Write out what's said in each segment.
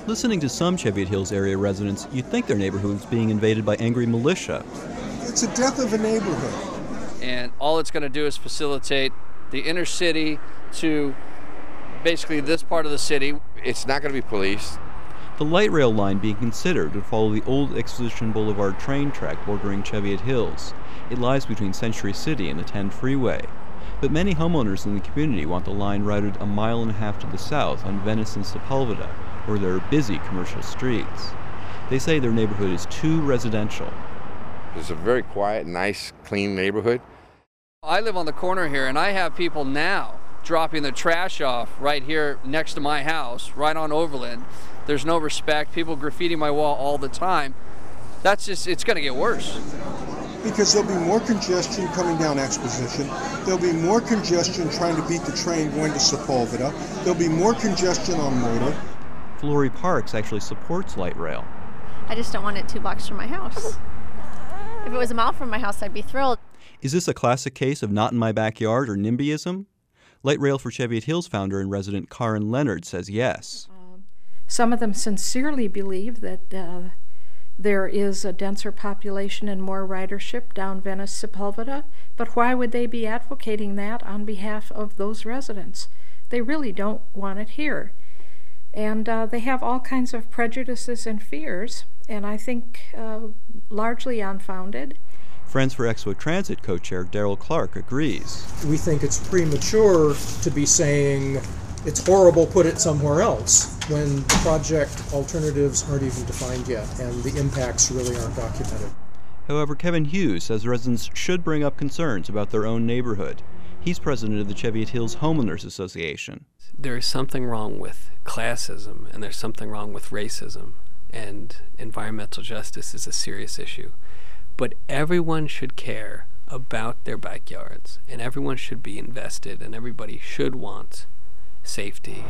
Listening to some Cheviot Hills area residents, you'd think their neighborhood was being invaded by angry militia. It's a death of a neighborhood. And all it's going to do is facilitate the inner city to basically this part of the city. It's not going to be policed. The light rail line being considered would follow the old Exposition Boulevard train track bordering Cheviot Hills. It lies between Century City and the 10 freeway. But many homeowners in the community want the line routed a mile and a half to the south on Venice and Sepulveda, where there are busy commercial streets. They say their neighborhood is too residential. It's a very quiet, nice, clean neighborhood. I live on the corner here, and I have people now dropping their trash off right here next to my house, right on Overland. There's no respect. People graffiti my wall all the time. It's going to get worse. Because there'll be more congestion coming down Exposition. There'll be more congestion trying to beat the train going to Sepulveda. There'll be more congestion on Motor. Flory Parks actually supports light rail. I just don't want it 2 blocks from my house. If it was a mile from my house, I'd be thrilled. Is this a classic case of not in my backyard or NIMBYism? Light Rail for Cheviot Hills founder and resident Karen Leonard says yes. Some of them sincerely believe that there is a denser population and more ridership down Venice Sepulveda, but why would they be advocating that on behalf of those residents? They really don't want it here. And they have all kinds of prejudices and fears, and I think largely unfounded. Friends for Expo Transit co-chair Daryl Clark agrees. We think it's premature to be saying it's horrible, put it somewhere else, when the project alternatives aren't even defined yet and the impacts really aren't documented. However, Kevin Hughes says residents should bring up concerns about their own neighborhood. He's president of the Cheviot Hills Homeowners Association. There is something wrong with classism, and there's something wrong with racism, and environmental justice is a serious issue. But everyone should care about their backyards, and everyone should be invested, and everybody should want safety.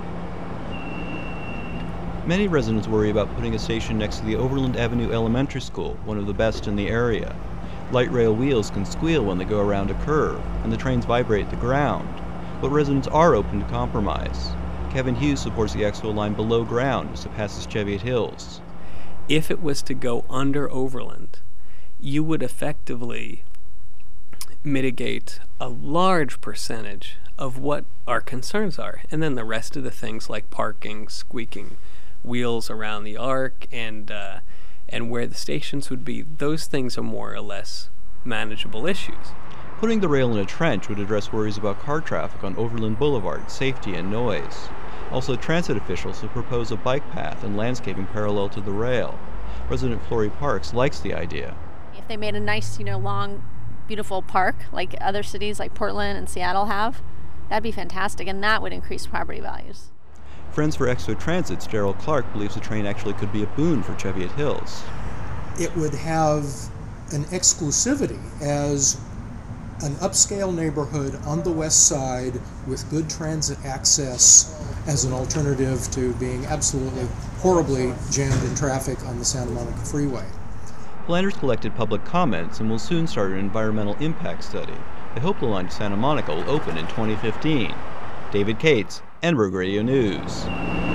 Many residents worry about putting a station next to the Overland Avenue Elementary School, one of the best in the area. Light rail wheels can squeal when they go around a curve, and the trains vibrate the ground. But residents are open to compromise. Kevin Hughes supports the Expo line below ground as it passes Cheviot Hills. If it was to go under Overland, you would effectively mitigate a large percentage of what our concerns are. And then the rest of the things like parking, squeaking wheels around the arc, and where the stations would be, those things are more or less manageable issues. Putting the rail in a trench would address worries about car traffic on Overland Boulevard, safety and noise. Also, transit officials have proposed a bike path and landscaping parallel to the rail. Resident Flory Parks likes the idea. If they made a nice, long, beautiful park like other cities like Portland and Seattle have, that'd be fantastic, and that would increase property values. Friends for Expo Transit's Daryl Clark believes the train actually could be a boon for Cheviot Hills. It would have an exclusivity as an upscale neighborhood on the west side with good transit access as an alternative to being absolutely horribly jammed in traffic on the Santa Monica Freeway. Planners collected public comments and will soon start an environmental impact study. They hope the line to Santa Monica will open in 2015. David Cates, Enberg Radio News.